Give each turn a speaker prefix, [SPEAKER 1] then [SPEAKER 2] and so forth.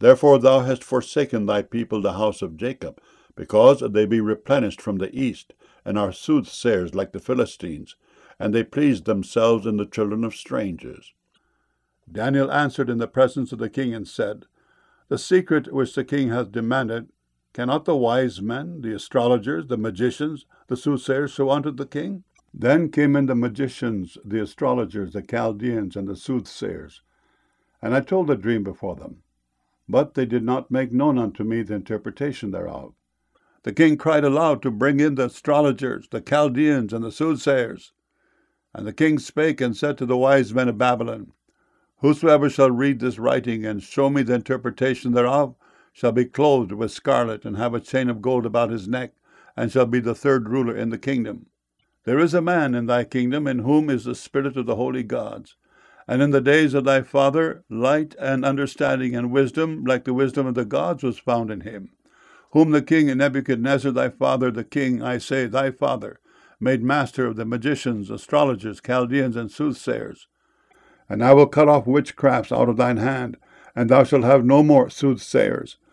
[SPEAKER 1] Therefore thou hast forsaken thy people the house of Jacob, because they be replenished from the east, and are soothsayers like the Philistines, and they please themselves in the children of strangers. Daniel answered in the presence of the king and said, The secret which the king hath demanded, cannot the wise men, the astrologers, the magicians, the soothsayers show unto the king? Then came in the magicians, the astrologers, the Chaldeans, and the soothsayers. And I told the dream before them. But they did not make known unto me the interpretation thereof. The king cried aloud to bring in the astrologers, the Chaldeans, and the soothsayers. And the king spake and said to the wise men of Babylon, Whosoever shall read this writing and show me the interpretation thereof shall be clothed with scarlet and have a chain of gold about his neck, and shall be the third ruler in the kingdom. There is a man in thy kingdom in whom is the spirit of the holy gods. And in the days of thy father, light and understanding and wisdom, like the wisdom of the gods, was found in him, whom the king Nebuchadnezzar thy father, the king, I say, thy father, made master of the magicians, astrologers, Chaldeans, and soothsayers. And I will cut off witchcrafts out of thine hand, and thou shalt have no more soothsayers.